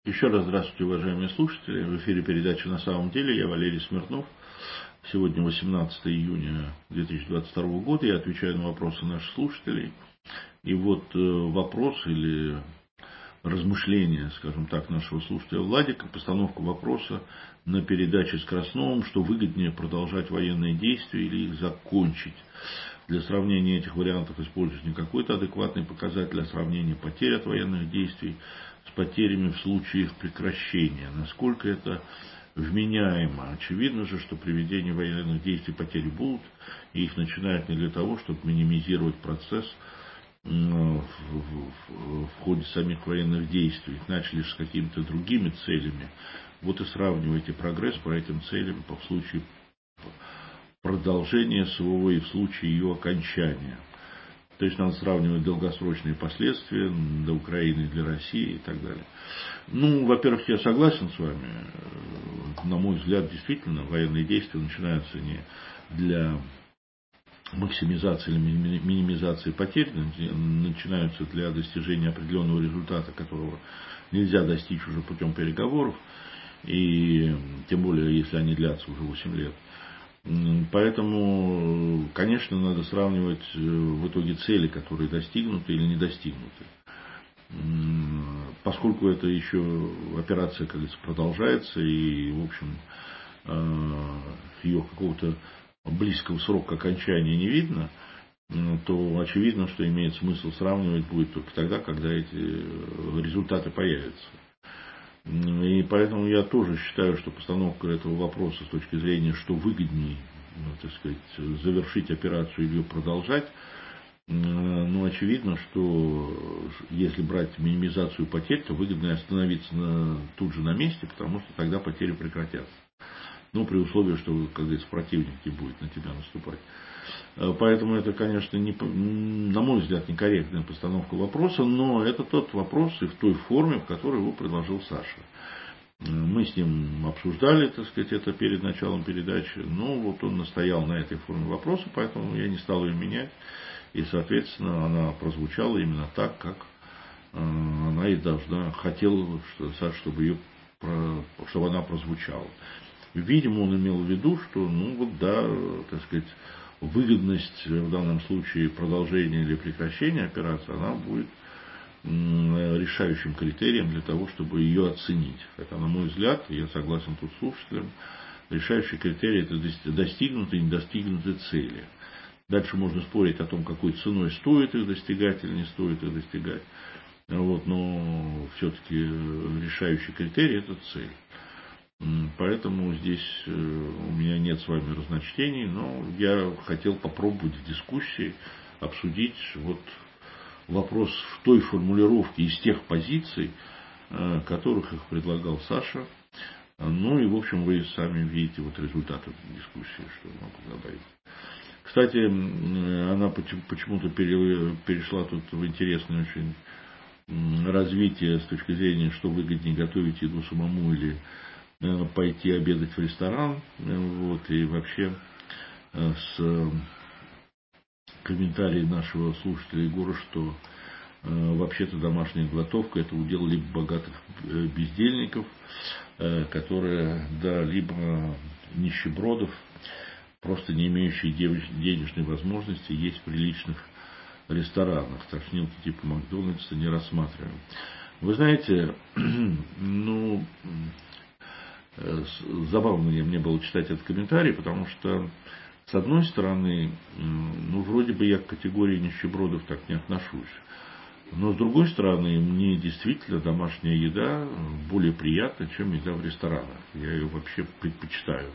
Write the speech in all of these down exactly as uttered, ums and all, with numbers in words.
Еще раз здравствуйте, уважаемые слушатели. В эфире передача «На самом деле». Я Валерий Смирнов. Сегодня восемнадцатое июня две тысячи двадцать второго года. Я отвечаю на вопросы наших слушателей. И вот вопрос или размышление, скажем так, нашего слушателя Владика, постановка вопроса на передаче с Красновым, что выгоднее продолжать военные действия или их закончить. Для сравнения этих вариантов используют не какой-то адекватный показатель, а сравнение потерь от военных действий с потерями в случае их прекращения. Насколько это вменяемо? Очевидно же, что при ведении военных действий потери будут, и их начинают не для того, чтобы минимизировать процесс в, в, в, в ходе самих военных действий. Их начали с какими-то другими целями. Вот и сравнивайте прогресс по этим целям по случаю продолжения СВО и в случае ее окончания. То есть надо сравнивать долгосрочные последствия для Украины, для России и так далее. Ну, во-первых, я согласен с вами. На мой взгляд, действительно, военные действия начинаются не для максимизации или минимизации потерь, начинаются для достижения определенного результата, которого нельзя достичь уже путем переговоров, и тем более, если они длятся уже восемь лет. Поэтому, конечно, надо сравнивать в итоге цели, которые достигнуты или не достигнуты. Поскольку это еще операция, как говорится, продолжается, и, в общем, ее какого-то близкого срока окончания не видно, то очевидно, что имеет смысл сравнивать будет только тогда, когда эти результаты появятся. И поэтому я тоже считаю, что постановка этого вопроса с точки зрения, что выгоднее, ну, так сказать, завершить операцию или ее продолжать, ну, очевидно, что если брать минимизацию потерь, то выгодно остановиться на, тут же на месте, потому что тогда потери прекратятся. Ну, при условии, что, как говорится, противник не будет на тебя наступать. Поэтому это, конечно, не, на мой взгляд, некорректная постановка вопроса, но это тот вопрос и в той форме, в которой его предложил Саша. Мы с ним обсуждали, так сказать, это перед началом передачи, но вот он настоял на этой форме вопроса, поэтому я не стал ее менять, и, соответственно, она прозвучала именно так, как она и должна, хотела, чтобы, ее, чтобы она прозвучала. Видимо, он имел в виду, что, ну вот да, так сказать, выгодность в данном случае продолжения или прекращения операции, она будет решающим критерием для того, чтобы ее оценить. Хотя, на мой взгляд, я согласен тут с слушателем, решающий критерий – это достигнутые и недостигнутые цели. Дальше можно спорить о том, какой ценой стоит их достигать или не стоит их достигать. Вот, но все-таки решающий критерий – это цель. Поэтому здесь у меня нет с вами разночтений, но я хотел попробовать в дискуссии обсудить вот вопрос в той формулировке из тех позиций, которых их предлагал Саша. Ну и, в общем, вы сами видите вот результаты дискуссии, что могу добавить. Кстати, она почему-то перешла тут в интересное очень развитие с точки зрения, что выгоднее готовить еду самому или пойти обедать в ресторан, вот, и вообще с комментарием нашего слушателя Егора, что вообще-то домашняя готовка — это удел либо богатых бездельников, которые, да, либо нищебродов, просто не имеющие денежной возможности есть в приличных ресторанах. Тошнилки типа Макдональдса не рассматриваем. Вы знаете, ну... Забавно мне было читать этот комментарий, потому что, с одной стороны, ну, вроде бы я к категории нищебродов так не отношусь. Но, с другой стороны, мне действительно домашняя еда более приятна, чем еда в ресторанах. Я ее вообще предпочитаю.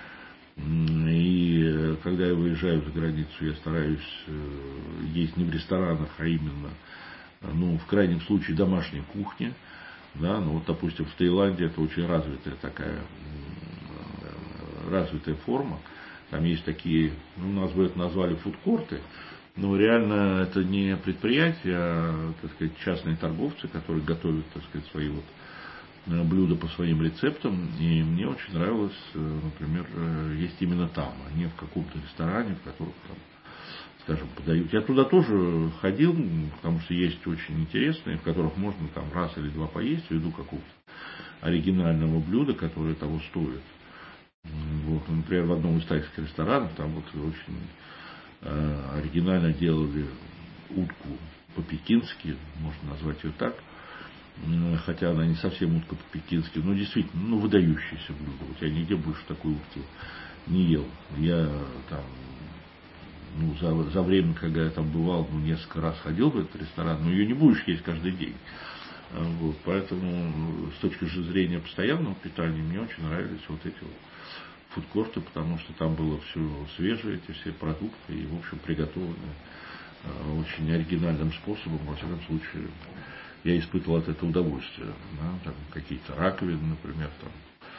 И когда я выезжаю за границу, я стараюсь есть не в ресторанах, а именно, ну, в крайнем случае, домашней кухне. Да, ну вот, допустим, в Таиланде это очень развитая такая, развитая форма. Там есть такие, ну, нас бы это назвали фудкорты, но реально это не предприятия, а, так сказать, частные торговцы, которые готовят, так сказать, свои вот блюда по своим рецептам. И мне очень нравилось, например, есть именно там, а не в каком-то ресторане, в котором там, скажем, подают. Я туда тоже ходил, потому что есть очень интересные, в которых можно там раз или два поесть, ввиду какого-то оригинального блюда, которое того стоит. Вот, например, в одном из тайских ресторанов там вот очень э, оригинально делали утку по-пекински, можно назвать ее так, хотя она не совсем утка по-пекински, но действительно, ну, выдающееся блюдо. Вот я нигде больше такой утки не ел. Я там, ну, за, за время, когда я там бывал, ну, несколько раз ходил в этот ресторан, но ее не будешь есть каждый день. Вот, поэтому с точки зрения постоянного питания мне очень нравились вот эти вот фудкорты, потому что там было все свежее, эти все продукты, и, в общем, приготовлены очень оригинальным способом. Во всяком случае, я испытывал от этого удовольствие. Да, там какие-то раковины, например, там,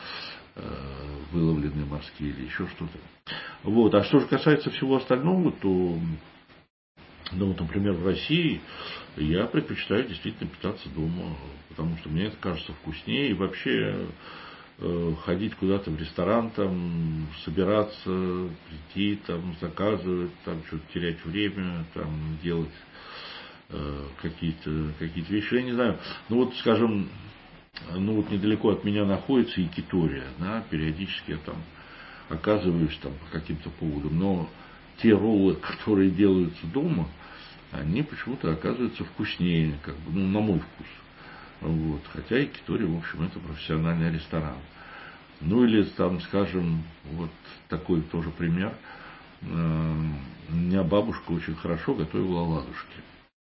э, выловленные морские или еще что-то. Вот. А что же касается всего остального, то, ну, вот, например, в России я предпочитаю действительно питаться дома, потому что мне это кажется вкуснее. И вообще э, ходить куда-то в ресторан, там, собираться, прийти, там, заказывать, там, что-то терять время, там, делать э, какие-то, какие-то вещи. Я не знаю, ну вот, скажем, ну вот недалеко от меня находится Якитория, да, периодически я там оказываюсь там по каким-то поводам, но те роллы, которые делаются дома, они почему-то оказываются вкуснее, как бы, ну, на мой вкус. Вот. Хотя Якитория, в общем, это профессиональный ресторан. Ну или там, скажем, вот такой тоже пример. У меня бабушка очень хорошо готовила оладушки.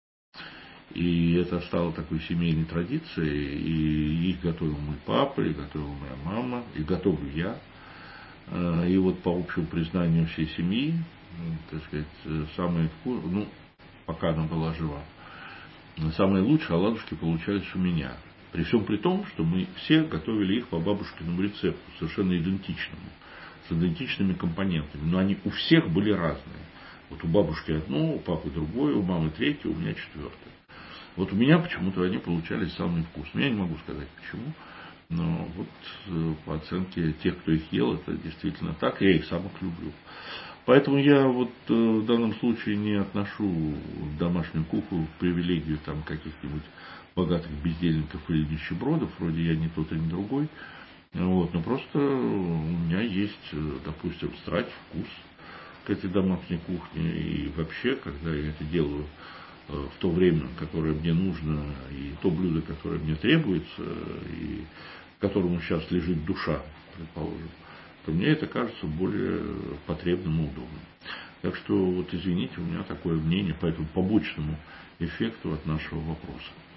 И это стало такой семейной традицией, и их готовил мой папа, и готовила моя мама, и готовлю я. И вот по общему признанию всей семьи, так сказать, самые вкусные, ну, пока она была жива, самые лучшие оладушки получались у меня. При всем при том, что мы все готовили их по бабушкиному рецепту, совершенно идентичному, с идентичными компонентами. Но они у всех были разные. Вот у бабушки одно, у папы другое, у мамы третье, у меня четвертое. Вот у меня почему-то они получались самые вкусные. Я не могу сказать почему, но вот по оценке тех, кто их ел, это действительно так. Я их самых люблю. Поэтому я вот в данном случае не отношу домашнюю кухню в привилегию там каких-нибудь богатых бездельников или нищебродов, вроде я не тот и не другой. Вот, но просто у меня есть, допустим, страсть, вкус к этой домашней кухне. И вообще, когда я это делаю в то время, которое мне нужно, и то блюдо, которое мне требуется, и которому сейчас лежит душа, предположим, то мне это кажется более потребным и удобным. Так что, вот извините, у меня такое мнение по этому побочному эффекту от нашего вопроса.